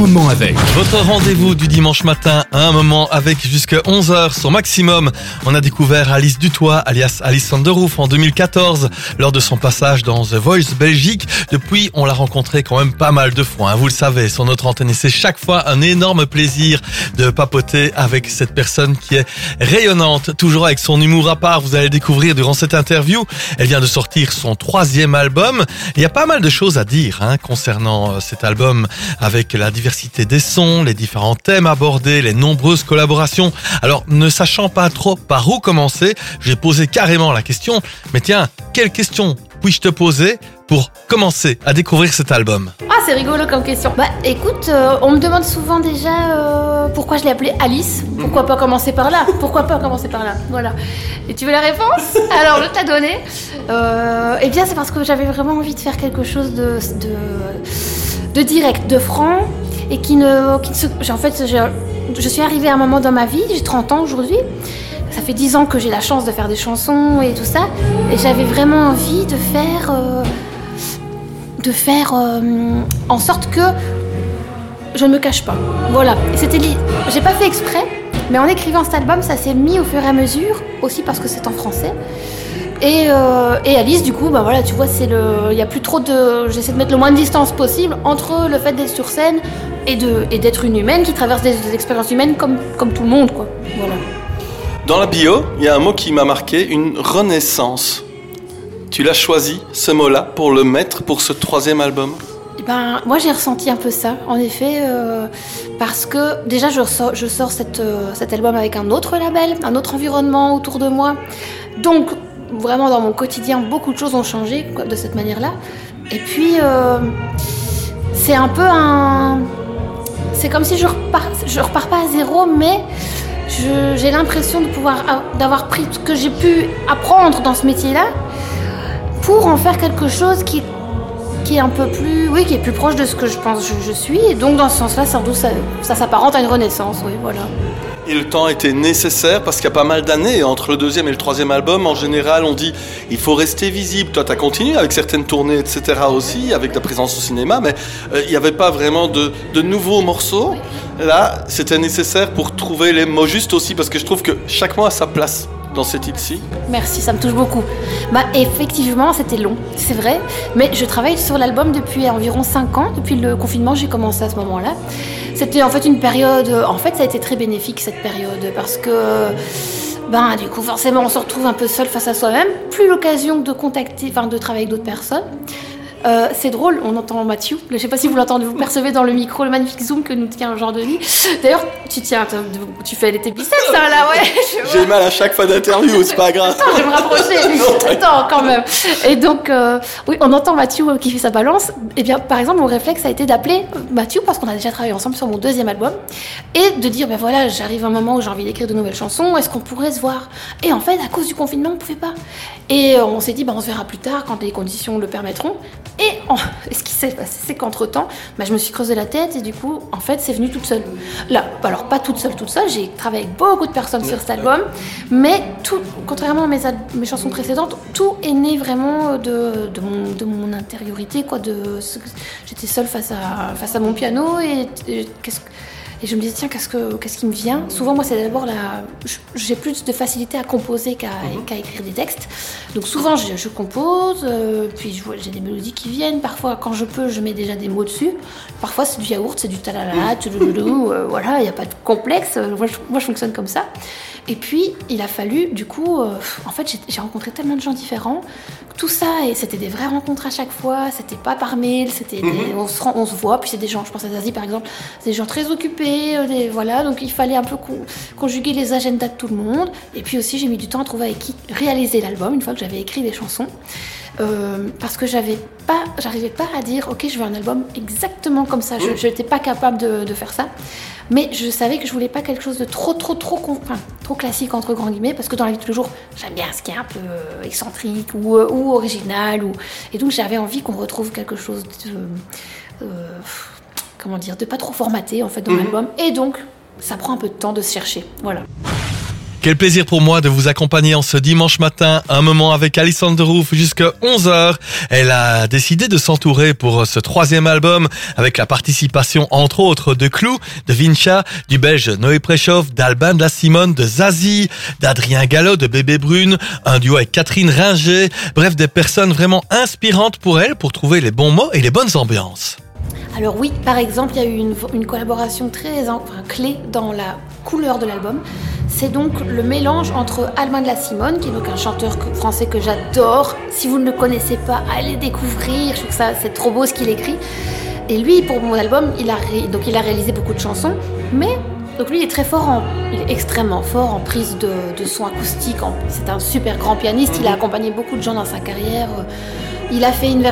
moment avec. Votre rendez-vous du dimanche matin, un moment avec jusqu'à 11h sur Maximum. On a découvert Alice Dutoit, alias Alice Sanderhouf, en 2014, lors de son passage dans The Voice Belgique. Depuis, on l'a rencontrée quand même pas mal de fois, vous le savez, sur notre antenne. Et c'est chaque fois un énorme plaisir de papoter avec cette personne qui est rayonnante, toujours avec son humour à part. Vous allez découvrir durant cette interview. Elle vient de sortir son 3e album. Il y a pas mal de choses à dire concernant cet album, avec la diversité des sons, les différents thèmes abordés, les nombreuses collaborations. Alors, ne sachant pas trop par où commencer, j'ai posé carrément la question. Mais tiens, quelle question puis-je te poser pour commencer à découvrir cet album? Ah, c'est rigolo comme question. Bah écoute, on me demande souvent déjà pourquoi je l'ai appelée Alice. Pourquoi pas commencer par là? Voilà. Et tu veux la réponse? Alors, je te la donner. Eh bien, c'est parce que j'avais vraiment envie de faire quelque chose de direct, de franc, et en fait, je suis arrivée à un moment dans ma vie, j'ai 30 ans aujourd'hui. Ça fait 10 ans que j'ai la chance de faire des chansons et tout ça. Et j'avais vraiment envie de faire en sorte que je ne me cache pas. Voilà. J'ai pas fait exprès, mais en écrivant cet album, ça s'est mis au fur et à mesure, aussi parce que c'est en français. Et Alice, du coup, bah voilà, tu vois, il y a plus trop j'essaie de mettre le moins de distance possible entre le fait d'être sur scène et d'être une humaine qui traverse des expériences humaines comme tout le monde, quoi. Voilà. Dans la bio, il y a un mot qui m'a marqué, une renaissance. Tu l'as choisi, ce mot-là, pour le mettre pour ce 3e album? Moi, j'ai ressenti un peu ça, en effet, parce que déjà, je sors cet album avec un autre label, un autre environnement autour de moi. Donc, vraiment, dans mon quotidien, beaucoup de choses ont changé de cette manière-là. Et puis, c'est un peu c'est comme si je repars pas à zéro, mais j'ai l'impression d'avoir pris ce que j'ai pu apprendre dans ce métier-là pour en faire quelque chose qui est un peu plus, qui est plus proche de ce que je pense je suis. Et donc, dans ce sens-là, sans doute, ça s'apparente à une renaissance, oui, voilà. Et le temps était nécessaire parce qu'il y a pas mal d'années entre le 2e et le 3e album. En général, on dit il faut rester visible. Toi, tu as continué avec certaines tournées, etc. aussi, avec ta présence au cinéma, mais il n'y avait pas vraiment de nouveaux morceaux. Oui. Là, c'était nécessaire pour trouver les mots justes aussi, parce que je trouve que chaque mot a sa place dans ce titre-ci. Merci, ça me touche beaucoup. Effectivement, c'était long, c'est vrai, mais je travaille sur l'album depuis environ 5 ans. Depuis le confinement, j'ai commencé à ce moment-là. C'était en fait une période... En fait, ça a été très bénéfique, cette période, parce que... du coup, forcément, on se retrouve un peu seul face à soi-même. Plus l'occasion de de travailler avec d'autres personnes. C'est drôle, on entend Mathieu. Je ne sais pas si vous l'entendez, vous percevez dans le micro le magnifique zoom que nous tient Jean-Denis. D'ailleurs, tu fais tes biceps, ça, là, ouais. J'ai mal à chaque fois d'interview, c'est pas grave. Attends, je vais me rapprocher. Attends, quand même. Et donc, oui, on entend Mathieu qui fait sa balance. Et bien, par exemple, mon réflexe a été d'appeler Mathieu, parce qu'on a déjà travaillé ensemble sur mon 2e album, et de dire, voilà, j'arrive à un moment où j'ai envie d'écrire de nouvelles chansons, est-ce qu'on pourrait se voir? Et en fait, à cause du confinement, on ne pouvait pas. Et on s'est dit, on se verra plus tard, quand les conditions le permettront. Et ce qui s'est passé, c'est qu'entre-temps, je me suis creusé la tête et du coup, en fait, c'est venu toute seule. Là, alors pas toute seule, j'ai travaillé avec beaucoup de personnes sur cet album, mais tout, contrairement à mes chansons précédentes, tout est né vraiment de mon intériorité, quoi. J'étais seule face à mon piano et je me disais, tiens, qu'est-ce qui me vient? Souvent, moi, c'est d'abord j'ai plus de facilité à composer qu'à écrire des textes. Donc, souvent, je compose, puis j'ai des mélodies qui viennent. Parfois, quand je peux, je mets déjà des mots dessus. Parfois, c'est du yaourt, c'est du talala, voilà, il n'y a pas de complexe. Moi, je fonctionne comme ça. Et puis, il a fallu, du coup, en fait, j'ai rencontré tellement de gens différents. Tout ça, et c'était des vraies rencontres à chaque fois. C'était pas par mail, on se voit. Puis c'est des gens, je pense à Zazie par exemple, c'est des gens très occupés, voilà. Donc il fallait un peu conjuguer les agendas de tout le monde. Et puis aussi, j'ai mis du temps à trouver avec qui réaliser l'album une fois que j'avais écrit des chansons. Parce que j'arrivais pas à dire ok, je veux un album exactement comme ça. Je n'étais pas capable de faire ça. Mais je savais que je voulais pas quelque chose de trop classique entre grands guillemets, parce que dans la vie de tous les jours, j'aime bien ce qui est un peu excentrique ou original, et donc j'avais envie qu'on retrouve quelque chose de pas trop formaté en fait dans l'album, et donc ça prend un peu de temps de se chercher, voilà. Quel plaisir pour moi de vous accompagner en ce dimanche matin, un moment avec Alison Derouf jusqu'à 11h. Elle a décidé de s'entourer pour ce 3e album avec la participation entre autres de Clou, de Vincha, du Belge Noé Préchoff, d'Alban de la Simone, de Zazie, d'Adrien Gallo, de Bébé Brune, un duo avec Catherine Ringer. Bref, des personnes vraiment inspirantes pour elle pour trouver les bons mots et les bonnes ambiances. Alors oui, par exemple, il y a eu une collaboration très clé dans la couleur de l'album. C'est donc le mélange entre Alban de la Simone, qui est donc un chanteur français que j'adore. Si vous ne le connaissez pas, allez découvrir. Je trouve que ça, c'est trop beau ce qu'il écrit. Et lui, pour mon album, il a réalisé beaucoup de chansons. Mais donc lui, il est extrêmement fort en prise de son acoustique. C'est un super grand pianiste. Il a accompagné beaucoup de gens dans sa carrière. Il a fait une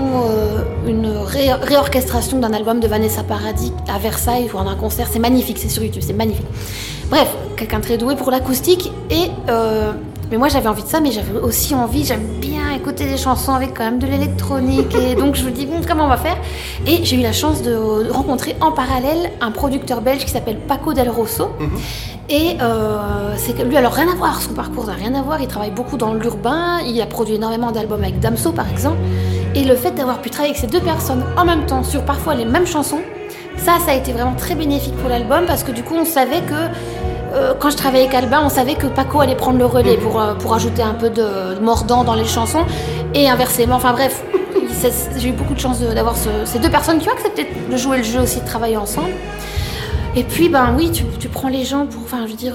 réorchestration d'un album de Vanessa Paradis à Versailles pour un concert. C'est magnifique, c'est sur YouTube, c'est magnifique. Bref, quelqu'un très doué pour l'acoustique. Mais moi j'avais envie de ça, mais j'avais aussi envie, j'aime bien écouter des chansons avec quand même de l'électronique. Et donc je me dis, comment on va faire ? Et j'ai eu la chance de rencontrer en parallèle un producteur belge qui s'appelle Paco Del Rosso. Et c'est que lui, alors rien à voir, son parcours n'a rien à voir, il travaille beaucoup dans l'urbain, il a produit énormément d'albums avec Damso par exemple, et le fait d'avoir pu travailler avec ces deux personnes en même temps sur parfois les mêmes chansons, ça a été vraiment très bénéfique pour l'album, parce que du coup on savait que quand je travaillais avec Alban, on savait que Paco allait prendre le relais pour ajouter un peu de mordant dans les chansons, et inversement, enfin bref, j'ai eu beaucoup de chance d'avoir ces deux personnes qui ont accepté de jouer le jeu aussi, de travailler ensemble. Et puis, oui, tu prends les gens pour... Enfin, je veux dire...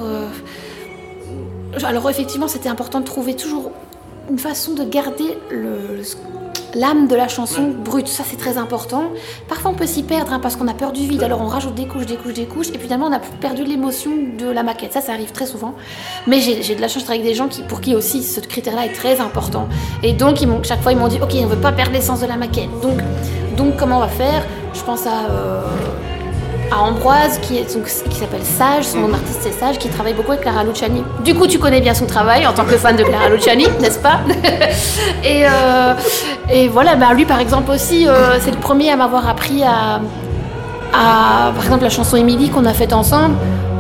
Alors, effectivement, c'était important de trouver toujours une façon de garder l'âme de la chanson brute. Ça, c'est très important. Parfois, on peut s'y perdre parce qu'on a peur du vide. Alors, on rajoute des couches. Et puis, finalement, on a perdu l'émotion de la maquette. Ça arrive très souvent. Mais j'ai de la chance de travailler avec des gens pour qui aussi ce critère-là est très important. Et donc, chaque fois, ils m'ont dit « Ok, on ne veut pas perdre l'essence de la maquette. » Donc, comment on va faire ? Je pense à Ambroise, qui s'appelle Sage, son nom d'artiste c'est Sage, qui travaille beaucoup avec Clara Luciani. Du coup, tu connais bien son travail en tant que fan de Clara Luciani, n'est-ce pas ? Et voilà, lui par exemple aussi, c'est le premier à m'avoir appris à par exemple la chanson Émilie qu'on a faite ensemble.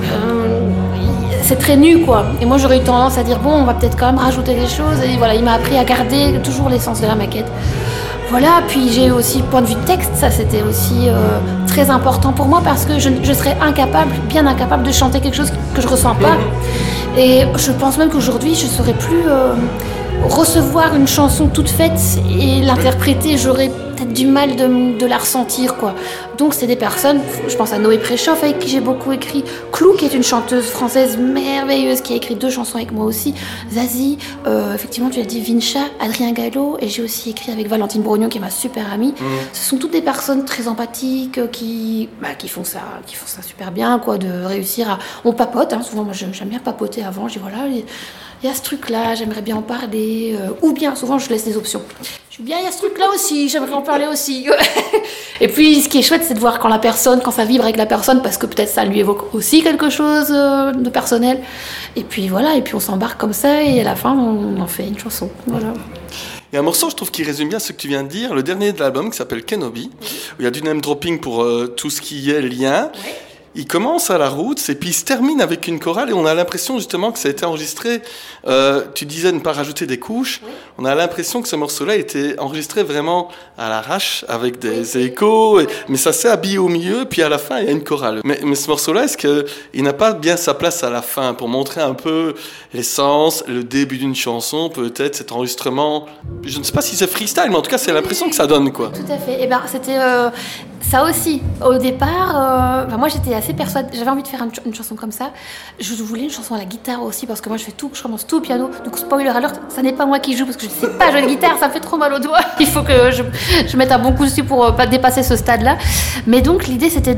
C'est très nu quoi. Et moi j'aurais eu tendance à dire on va peut-être quand même rajouter des choses. Et voilà, il m'a appris à garder toujours l'essence de la maquette. Voilà, puis j'ai aussi le point de vue de texte, ça c'était aussi très important pour moi parce que je serais bien incapable de chanter quelque chose que je ressens pas. Et je pense même qu'aujourd'hui je ne saurais plus recevoir une chanson toute faite et l'interpréter, j'aurais peut-être du mal de la ressentir quoi. Donc c'est des personnes, je pense à Noé Préchoff avec qui j'ai beaucoup écrit, Clou qui est une chanteuse française merveilleuse qui a écrit 2 chansons avec moi aussi, Zazie, effectivement tu l'as dit, Vincha, Adrien Gallo, et j'ai aussi écrit avec Valentine Brognon qui est ma super amie. Ce sont toutes des personnes très empathiques qui font ça super bien quoi, de réussir à... On papote, souvent moi j'aime bien papoter avant, je dis voilà, il y a ce truc-là, j'aimerais bien en parler, ou bien souvent je laisse des options. Je dis bien, il y a ce truc-là aussi, j'aimerais en parler aussi. Et puis ce qui est chouette, c'est de voir quand ça vibre avec la personne, parce que peut-être ça lui évoque aussi quelque chose de personnel. Et puis voilà, et puis on s'embarque comme ça, et à la fin, on en fait une chanson. Voilà. Il y a un morceau, je trouve, qui résume bien ce que tu viens de dire, le dernier de l'album, qui s'appelle Kenobi, où il y a du name dropping pour tout ce qui est lien. Ouais. Il commence à la route et puis il se termine avec une chorale et on a l'impression justement que ça a été enregistré, tu disais ne pas rajouter des couches, oui. On a l'impression que ce morceau-là a été enregistré vraiment à l'arrache avec des échos, mais ça s'est habillé au milieu puis à la fin il y a une chorale. Mais ce morceau-là, est-ce qu'il n'a pas bien sa place à la fin pour montrer un peu l'essence, le début d'une chanson, peut-être cet enregistrement, je ne sais pas si c'est freestyle, mais en tout cas c'est l'impression que ça donne quoi. Tout à fait, et c'était... Ça aussi, au départ, moi j'étais assez persuadée, j'avais envie de faire une chanson comme ça. Je voulais une chanson à la guitare aussi parce que moi je commence tout au piano. Donc spoiler alert, ça n'est pas moi qui joue parce que je ne sais pas jouer de guitare, ça me fait trop mal aux doigts. Il faut que je mette un bon coup dessus pour pas dépasser ce stade-là. Mais donc l'idée c'était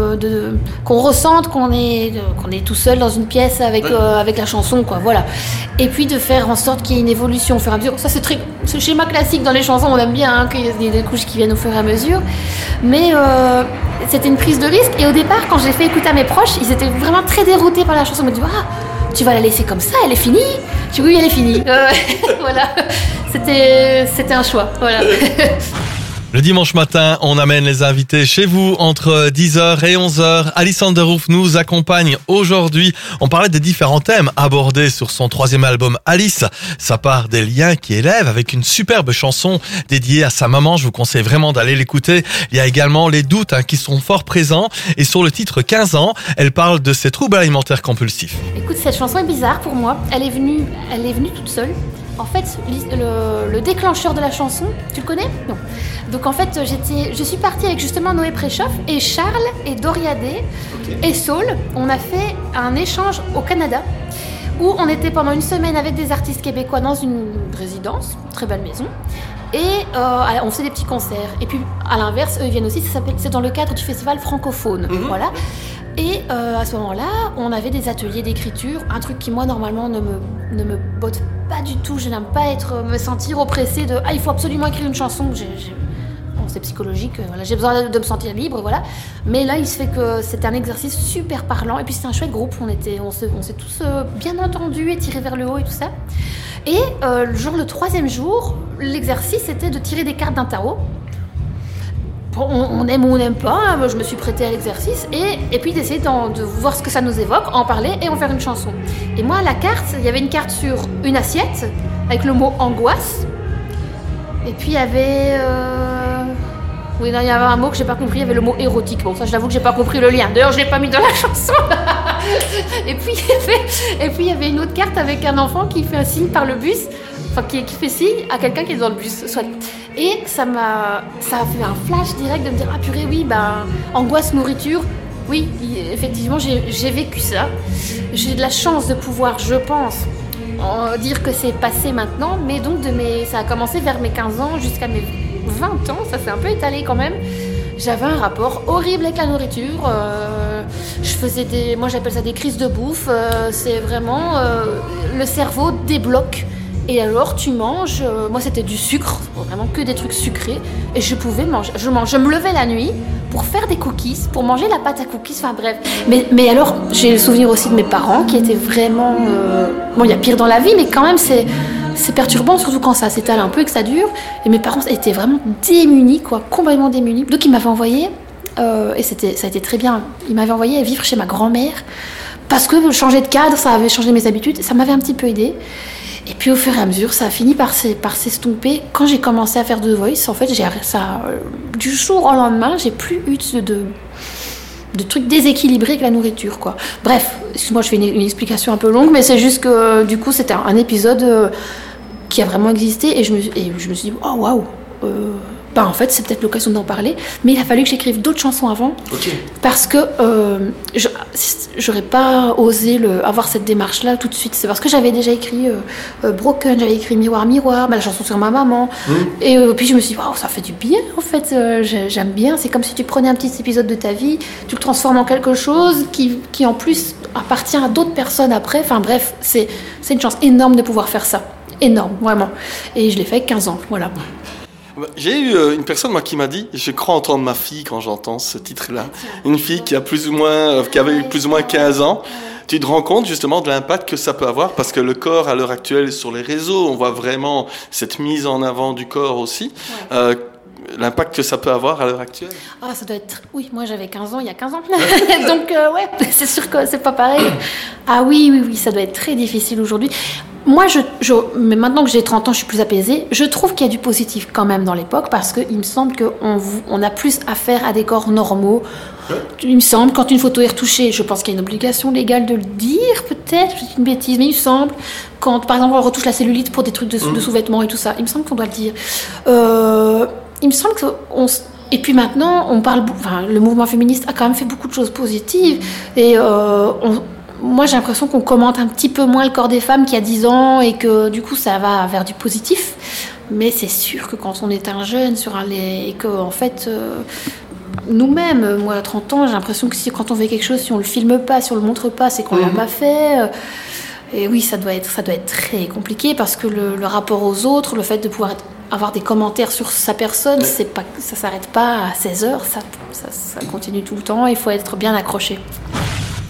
qu'on ressente qu'on est tout seul dans une pièce avec la chanson, quoi. Voilà. Et puis de faire en sorte qu'il y ait une évolution au fur et à mesure. Ça c'est le schéma classique dans les chansons, on aime bien qu'il y ait des couches qui viennent au fur et à mesure. Mais c'était une prise de risque et au départ quand j'ai fait écouter à mes proches, ils étaient vraiment très déroutés par la chanson. Ils m'ont dit tu vas la laisser comme ça, elle est finie. Je dis oui, elle est finie. Voilà, c'était un choix. Voilà. Le dimanche matin, on amène les invités chez vous entre 10h et 11h. Alison Derouf nous accompagne aujourd'hui. On parlait des différents thèmes abordés sur son 3e album Alice. Ça part des liens qui élèvent avec une superbe chanson dédiée à sa maman. Je vous conseille vraiment d'aller l'écouter. Il y a également les doutes qui sont fort présents. Et sur le titre 15 ans, elle parle de ses troubles alimentaires compulsifs. Écoute, cette chanson est bizarre pour moi. Elle est venue toute seule. En fait, le déclencheur de la chanson, tu le connais ? Non. Donc en fait, je suis partie avec justement Noé Préchoff et Charles et Doriadé et Saul. On a fait un échange au Canada où on était pendant une semaine avec des artistes québécois dans une résidence, très belle maison. Et on faisait des petits concerts. Et puis à l'inverse, eux ils viennent aussi, c'est dans le cadre du festival francophone. Voilà. Et à ce moment-là, on avait des ateliers d'écriture, un truc qui moi normalement ne me botte pas du tout. Je n'aime pas me sentir oppressée de il faut absolument écrire une chanson. Bon, c'est psychologique, voilà, j'ai besoin de me sentir libre, voilà. Mais là, il se fait que c'était un exercice super parlant. Et puis c'était un chouette groupe, on s'est tous bien entendus et tirés vers le haut et tout ça. Et le 3e jour, l'exercice était de tirer des cartes d'un tarot. On aime ou on n'aime pas, je me suis prêtée à l'exercice et puis d'essayer de voir ce que ça nous évoque, en parler et en faire une chanson. Et moi, la carte, il y avait une carte sur une assiette avec le mot angoisse. Et puis il y avait... il y avait un mot que j'ai pas compris, il y avait le mot érotique. Bon, ça, je l'avoue que j'ai pas compris le lien. D'ailleurs, je l'ai pas mis dans la chanson. et puis il y avait une autre carte avec un enfant qui fait un signe par le bus. Enfin, qui fait signe à quelqu'un qui est dans le bus, soit. Et ça a fait un flash direct de me dire purée, oui, angoisse, nourriture. Oui, effectivement, j'ai vécu ça. J'ai de la chance de pouvoir, je pense, dire que c'est passé maintenant, mais donc ça a commencé vers mes 15 ans jusqu'à mes 20 ans, ça s'est un peu étalé quand même. J'avais un rapport horrible avec la nourriture. Moi j'appelle ça des crises de bouffe. C'est vraiment le cerveau débloque. Et alors tu manges, moi c'était du sucre, vraiment que des trucs sucrés, et je pouvais manger, je me levais la nuit pour faire des cookies, pour manger la pâte à cookies, enfin bref. Mais alors j'ai le souvenir aussi de mes parents qui étaient vraiment, il y a pire dans la vie, mais quand même c'est perturbant, surtout quand ça s'étale un peu et que ça dure. Et mes parents étaient vraiment démunis, complètement démunis. Donc ils m'avaient envoyé, et ça a été très bien, ils m'avaient envoyé vivre chez ma grand-mère, parce que changer de cadre, ça avait changé mes habitudes, ça m'avait un petit peu aidée. Et puis au fur et à mesure, ça a fini par s'estomper. Quand j'ai commencé à faire The Voice, en fait, du jour au lendemain, j'ai plus eu de trucs déséquilibrés avec la nourriture, quoi. Bref, excuse-moi, je fais une explication un peu longue, mais c'est juste que du coup, c'était un épisode qui a vraiment existé et je me suis dit, oh waouh, en fait, c'est peut-être l'occasion d'en parler, mais il a fallu que j'écrive d'autres chansons avant, parce que j'aurais pas osé avoir cette démarche-là tout de suite. C'est parce que j'avais déjà écrit Broken, j'avais écrit Miroir, Miroir, la chanson sur ma maman, et puis je me suis dit, waouh, ça fait du bien, en fait, j'aime bien. C'est comme si tu prenais un petit épisode de ta vie, tu le transformes en quelque chose qui en plus appartient à d'autres personnes après. Enfin bref, c'est une chance énorme de pouvoir faire ça. Énorme, vraiment. Et je l'ai fait avec 15 ans, voilà. J'ai eu une personne qui m'a dit, je crois entendre ma fille quand j'entends ce titre-là, une fille qui avait plus ou moins 15 ans. Tu te rends compte justement de l'impact que ça peut avoir, parce que le corps à l'heure actuelle sur les réseaux, on voit vraiment cette mise en avant du corps aussi. L'impact que ça peut avoir à l'heure actuelle. Ça doit être... Oui, moi j'avais 15 ans il y a 15 ans. Donc c'est sûr que c'est pas pareil. Oui, ça doit être très difficile aujourd'hui. Moi, mais maintenant que j'ai 30 ans, je suis plus apaisée. Je trouve qu'il y a du positif quand même dans l'époque, parce qu'il me semble qu'on a plus affaire à des corps normaux. Il me semble, quand une photo est retouchée, je pense qu'il y a une obligation légale de le dire, peut-être, c'est une bêtise, mais il me semble, quand par exemple on retouche la cellulite pour des trucs de sous-vêtements et tout ça, il me semble qu'on doit le dire. Il me semble et puis maintenant, le mouvement féministe a quand même fait beaucoup de choses positives, et moi j'ai l'impression qu'on commente un petit peu moins le corps des femmes qu'il y a 10 ans, et que du coup ça va vers du positif. Mais c'est sûr que quand on est un jeune et que en fait nous-mêmes, moi à 30 ans, j'ai l'impression que quand on fait quelque chose, si on le filme pas, si on le montre pas, c'est qu'on l'a pas fait. Et oui, ça doit être très compliqué, parce que le rapport aux autres, le fait de pouvoir avoir des commentaires sur sa personne, ça s'arrête pas à 16 heures, ça continue tout le temps, il faut être bien accroché.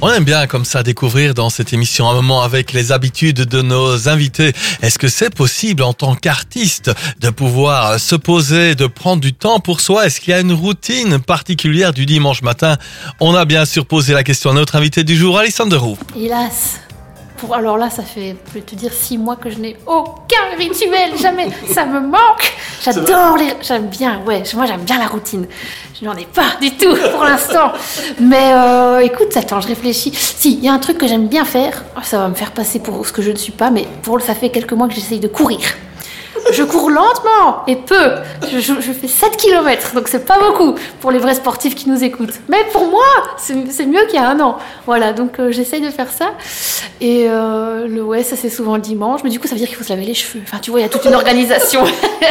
On aime bien comme ça découvrir dans cette émission un moment avec les habitudes de nos invités. Est-ce que c'est possible en tant qu'artiste de pouvoir se poser, de prendre du temps pour soi? Est-ce qu'il y a une routine particulière du dimanche matin? On a bien sûr posé la question à notre invité du jour, Alison Deroux. Hélas. Alors là, ça fait, je vais te dire, 6 mois que je n'ai aucun rituel, jamais. Ça me manque. J'aime bien, moi j'aime bien la routine. Je n'en ai pas du tout pour l'instant. Mais écoute, attends, je réfléchis. Si, il y a un truc que j'aime bien faire. Ça va me faire passer pour ce que je ne suis pas, mais ça fait quelques mois que j'essaye de courir. Je cours lentement et peu. Je fais 7 km, donc c'est pas beaucoup pour les vrais sportifs qui nous écoutent. Mais pour moi, c'est mieux qu'il y a un an. Voilà, donc j'essaye de faire ça. Et ça c'est souvent le dimanche. Mais du coup, ça veut dire qu'il faut se laver les cheveux. Enfin, tu vois, il y a toute une organisation.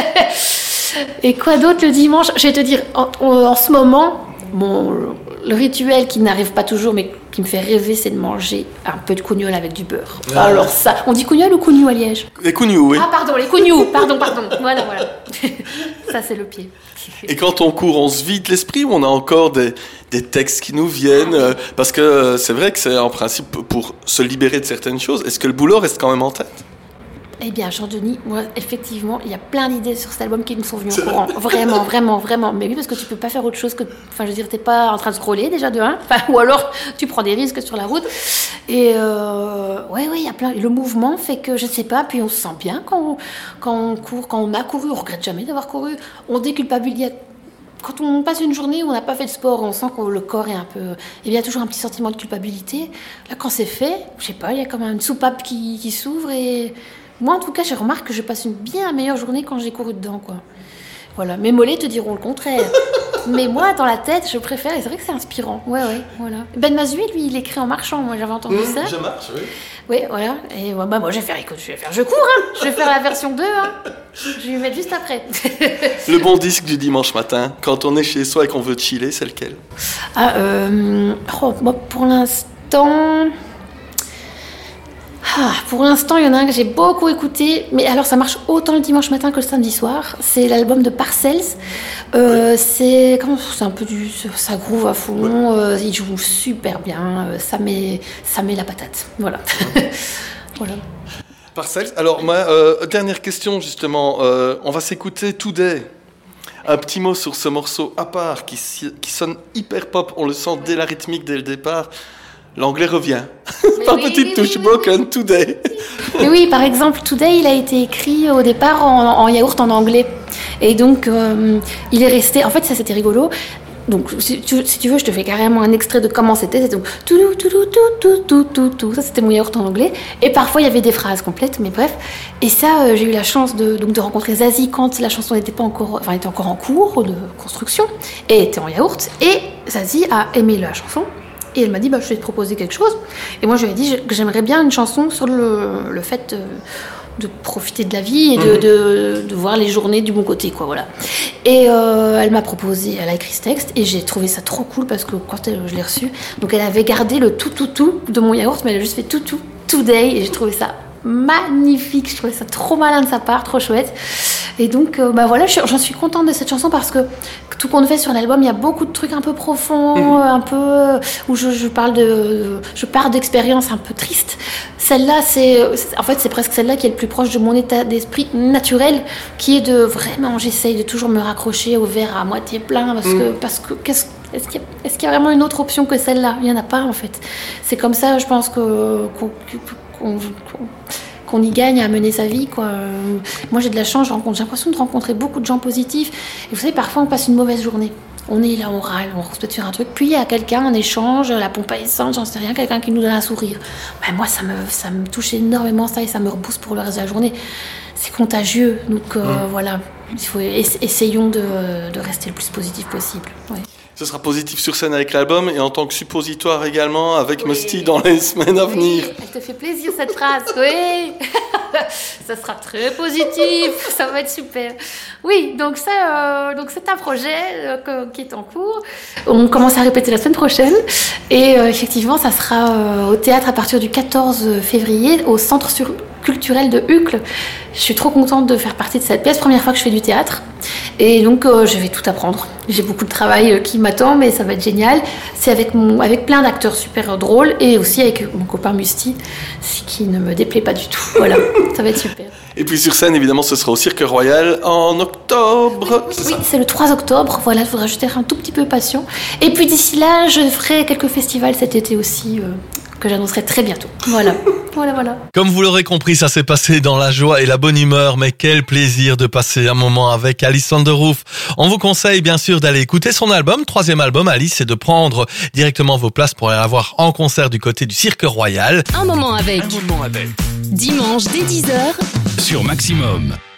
Et quoi d'autre le dimanche? Je vais te dire, en ce moment, le rituel qui n'arrive pas toujours, mais qui me fait rêver, c'est de manger un peu de cougnols avec du beurre. Ah. Alors ça, on dit cougnols ou cougnou à Liège? Les cougnous, oui. Ah pardon, les cougnous, pardon. Voilà. Ça c'est le pied. Et quand on court, on se vide l'esprit ou on a encore des textes qui nous viennent? Parce que c'est vrai que c'est en principe pour se libérer de certaines choses. Est-ce que le boulot reste quand même en tête? Eh bien, Jean-Denis, moi, effectivement, il y a plein d'idées sur cet album qui me sont venues en courant. Vraiment. Mais oui, parce que tu peux pas faire autre chose que... Enfin, je veux dire, t'es pas en train de scroller, déjà, de un. Enfin, ou alors, tu prends des risques sur la route. Et il y a plein... Le mouvement fait que, je ne sais pas, puis on se sent bien quand on court, quand on a couru. On regrette jamais d'avoir couru. On déculpabilise... Quand on passe une journée où on n'a pas fait de sport, on sent que le corps est un peu... Il y a toujours un petit sentiment de culpabilité. Là, quand c'est fait, je sais pas, il y a comme une soupape qui s'ouvre et... Moi, en tout cas, je remarque que je passe une bien meilleure journée quand j'ai couru dedans, quoi. Voilà. Mes mollets te diront le contraire. Mais moi, dans la tête, je préfère. Et c'est vrai que c'est inspirant. Ouais, voilà. Ben Mazué, lui, il écrit en marchant. Moi, j'avais entendu ça. Je marche, oui. Oui, voilà. Et moi, je vais faire. Je cours, hein. Je vais faire la version 2, hein. Je vais mettre juste après. Le bon disque du dimanche matin, quand on est chez soi et qu'on veut chiller, c'est lequel? Moi, pour l'instant... pour l'instant, il y en a un que j'ai beaucoup écouté, mais alors ça marche autant le dimanche matin que le samedi soir. C'est l'album de Parcells. C'est un peu ça groove à fond. Il joue super bien. Ça met la patate. Voilà. Voilà. Parcells. Alors, dernière question justement. On va s'écouter Today. Un petit mot sur ce morceau à part qui sonne hyper pop. On le sent dès la rythmique, dès le départ. L'anglais revient. Par petite touche, Broken, Today. Mais oui, par exemple, Today, il a été écrit au départ en yaourt en anglais. Et donc, il est resté... En fait, ça, c'était rigolo. Donc, si tu veux, je te fais carrément un extrait de comment c'était. C'est donc... Ça, c'était mon yaourt en anglais. Et parfois, il y avait des phrases complètes, mais bref. Et ça, j'ai eu la chance de rencontrer Zazie quand la chanson n'était pas encore... Enfin, était encore en cours de construction. Et était en yaourt. Et Zazie a aimé la chanson. Et elle m'a dit, je vais te proposer quelque chose. Et moi, je lui ai dit que j'aimerais bien une chanson sur le fait de profiter de la vie et de voir les journées du bon côté, quoi, voilà. Et elle m'a proposé, elle a écrit ce texte, et j'ai trouvé ça trop cool parce que quand je l'ai reçu, donc elle avait gardé le tout de mon yaourt, mais elle a juste fait tout today, et j'ai trouvé ça magnifique, je trouvais ça trop malin de sa part, trop chouette. Et donc, voilà, j'en suis contente de cette chanson parce que tout qu'on fait sur l'album, il y a beaucoup de trucs un peu profonds, un peu où je pars d'expériences un peu tristes. Celle-là, c'est presque celle-là qui est le plus proche de mon état d'esprit naturel, qui est de vraiment, j'essaye de toujours me raccrocher au verre à moitié plein parce que est-ce qu'il y a vraiment une autre option que celle-là? Il n'y en a pas en fait. C'est comme ça, je pense qu'on y gagne à mener sa vie, quoi. Moi, j'ai de la chance, j'ai l'impression de rencontrer beaucoup de gens positifs. Et vous savez, parfois, on passe une mauvaise journée. On est là, on râle, on se peut sur un truc. Puis, il y a quelqu'un, un échange, la pompe à essence, j'en sais rien, quelqu'un qui nous donne un sourire. Moi, ça me touche énormément, ça, et ça me rebooste pour le reste de la journée. C'est contagieux. Donc, voilà. Essayons de rester le plus positif possible. Ouais. Ce sera positif sur scène avec l'album et en tant que suppositoire également avec Musty dans les semaines à venir. Elle te fait plaisir cette phrase, oui. Ça sera très positif, ça va être super. Oui, donc c'est un projet qui est en cours. On commence à répéter la semaine prochaine et effectivement, ça sera au théâtre à partir du 14 février au centre culturel de Uccle. Je suis trop contente de faire partie de cette pièce. Première fois que je fais du théâtre. Et donc, je vais tout apprendre. J'ai beaucoup de travail qui m'attend, mais ça va être génial. C'est avec plein d'acteurs super drôles et aussi avec mon copain Musti, ce qui ne me déplaît pas du tout. Voilà, ça va être super. Et puis sur scène, évidemment, ce sera au Cirque Royal en octobre. Oui, c'est le 3 octobre. Voilà, il faudra juste être un tout petit peu patient. Et puis d'ici là, je ferai quelques festivals cet été aussi, que j'annoncerai très bientôt. Voilà. Voilà. Comme vous l'aurez compris, ça s'est passé dans la joie et la bonne humeur, mais quel plaisir de passer un moment avec Alice van der Hoof. On vous conseille bien sûr d'aller écouter son album, 3e album Alice, et de prendre directement vos places pour aller la voir en concert du côté du Cirque Royal. Un moment avec. Dimanche dès 10h sur Maximum.